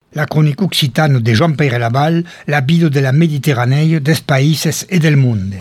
La chronique occitane de Jean-Pierre Laval, la Bido de la Méditerranée, des países et del monde.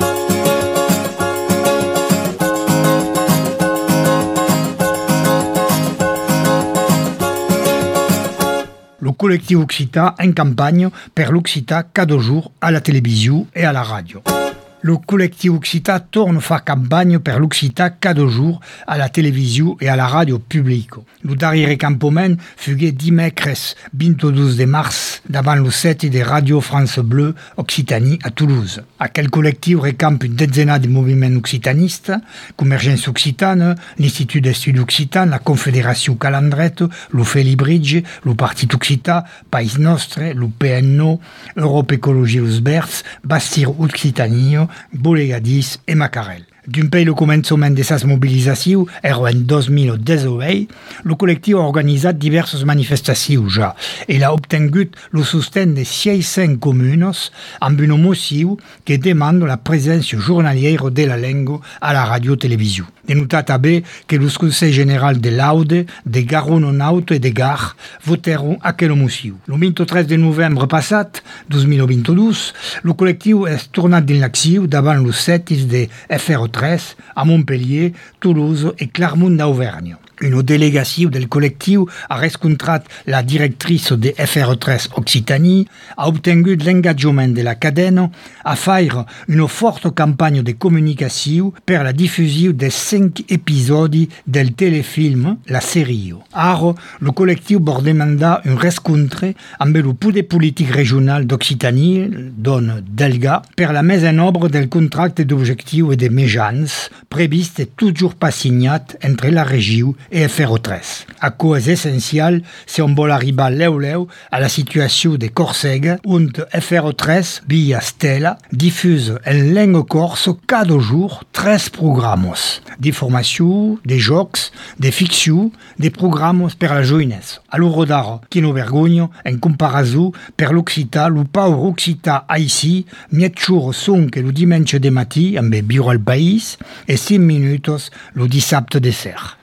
Le collectif occitan en campagne per l'Occitan cada jour à la télévision et à la radio. Le collectif occitan torne fa campagne per l'Occitan cada jour à la télévision et à la radio publique. Le darriere campament fugué dimecres 22 de mars davant le set de Radio France Bleu Occitanie à Toulouse. Aquel collectif recampe une dizaine de moviments occitanistes, Convergence Occitane, l'Institut d'Estudis Occitan, la Confédération Calandrette, le Felibridge, le Parti Occitan, País Nostre, le PNO, Europe Écologie Los Verts, Bastir Occitanie, Bolegadis et Macarel. D'un pays le commencement de sa mobilisation era en 2019, le collectif a organisé diverses manifestations ja, et il a obtenu le soutien de 600 communes amb une moció que demande la présence journalière de la langue à la radio-télévision. De noter també que le Conseil général de l'Aude, de Garonne-Naut et de Gard voteront aquella moció. Le 23 de novembre passat, 2022, le collectif est tournat dans l'action davant le setis de FR3 à Montpellier, Toulouse et Clermont d'Auvergne. Une délégation del collectif a rencontré la directrice de FR3 Occitanie, a obtenu l'engagement de la cadena à faire une forte campagne de communication per la diffusion des 5 épisodes del téléfilm La Série. Ara, le collectif va demander une rencontre amb le poder politique régional d'Occitanie, Don Delga, per la mise en œuvre del contrat d'objectifs et de méjans, prévist et toujours pas signat entre la région et FR3. A cause essentielle, si on veut arriver leu à la situation de Corsega, où FR3, via Stella, diffuse en langue corse cada jour 13 programmes. Des formations, des jocs, des fictions, des programmes per la jeunesse. Alors d'ara, quino vergogno, en comparaison per l'Occitan, le pauvre Occitan ici, miet jour son que le dimanche de matí, amb Bureau al País, et 5 minutos le dissabte de ser.